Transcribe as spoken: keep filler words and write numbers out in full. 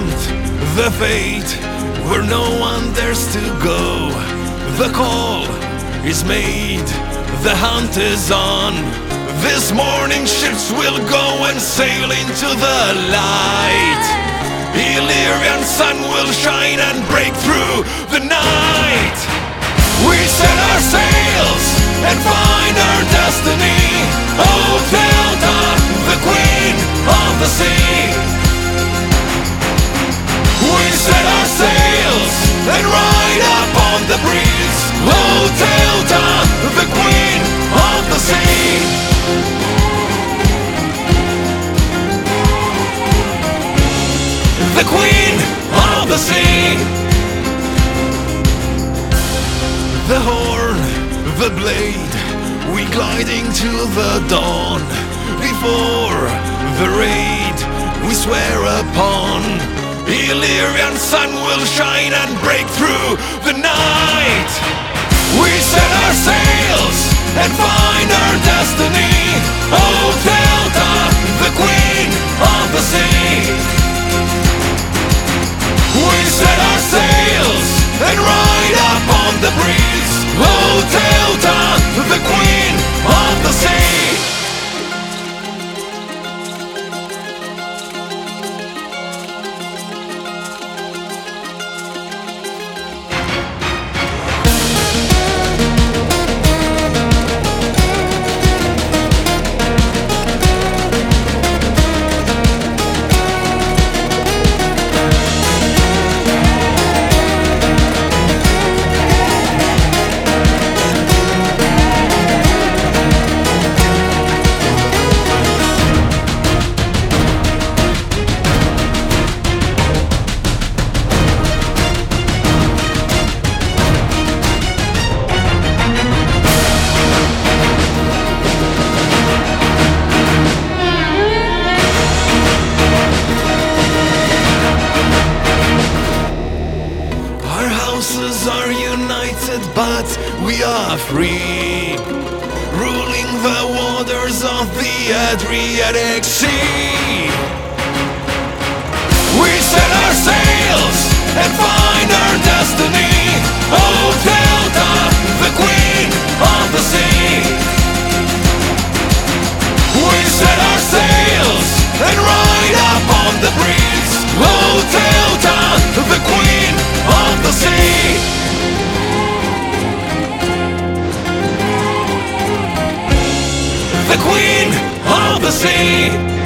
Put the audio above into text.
hunt the fate where no one dares to go. The call is made, the hunt is on. This morning ships will go and sail into the light. Illyrian sun will shine and break through the night. We set our sails and find our destiny. Oh, Delta, the queen of the sea. We set our sails and ride up on the breeze. Oh, Delta, the queen of the sea. The queen of the sea. The horn, the blade, we gliding to the dawn. Before the raid we swear upon, Illyrian sun will shine and break through the night. We set our sails and find our destiny. Oh, Delta, the queen of the sea. We set our sails and ride up on the breeze. Oh, Delta, the queen of the sea. Are united, but we are free, ruling the waters of the Adriatic Sea. We set our sails and find our destiny. Oh, Delta, the queen of the sea. We set our sails and ride up on the breeze. Oh, Delta, the queen of the sea. The queen of the sea.